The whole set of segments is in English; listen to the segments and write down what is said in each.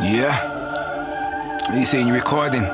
Yeah. Are you saying you're recording?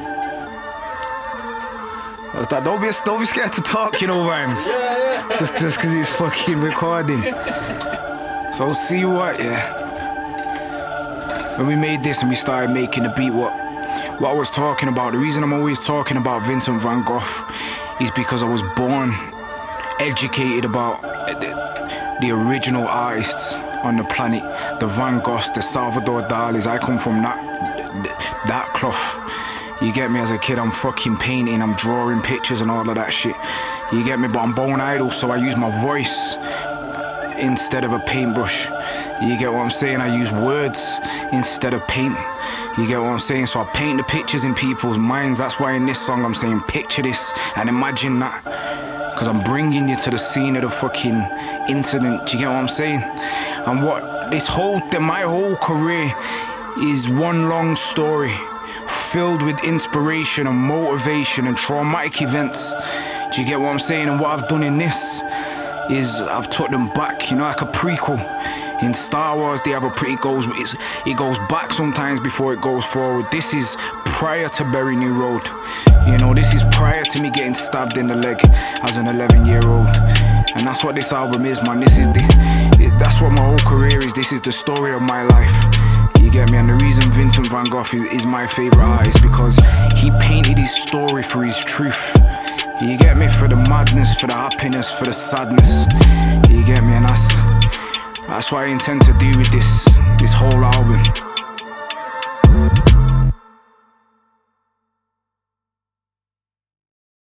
Don't be scared to talk, you know, Rhymes. Yeah. Just cause he's fucking recording. So see what, yeah. When we made this and we started making the beat, what I was talking about, the reason I'm always talking about Vincent van Gogh is because I was born educated about the original artists on the planet, the Van Goghs, the Salvador Dali's. I come from that cloth. You get me? As a kid, I'm fucking painting, I'm drawing pictures and all of that shit. You get me? But I'm bone idle, so I use my voice instead of a paintbrush. You get what I'm saying? I use words instead of paint. You get what I'm saying? So I paint the pictures in people's minds. That's why in this song I'm saying picture this and imagine that. Because I'm bringing you to the scene of the fucking incident. Do you get what I'm saying? And what my whole career is one long story filled with inspiration and motivation and traumatic events. Do you get what I'm saying? And what I've done in this is I've took them back, you know, like a prequel. In Star Wars, they have it goes back sometimes before it goes forward. This is prior to Bury New Road. You know, this is prior to me getting stabbed in the leg as an 11-year-old. And that's what this album is, man. That's what my whole career is. This is the story of my life. You get me? And the reason Vincent van Gogh is my favorite artist, because he painted his story for his truth. You get me? For the madness, for the happiness, for the sadness. You get me? And that's what I intend to do with this whole album.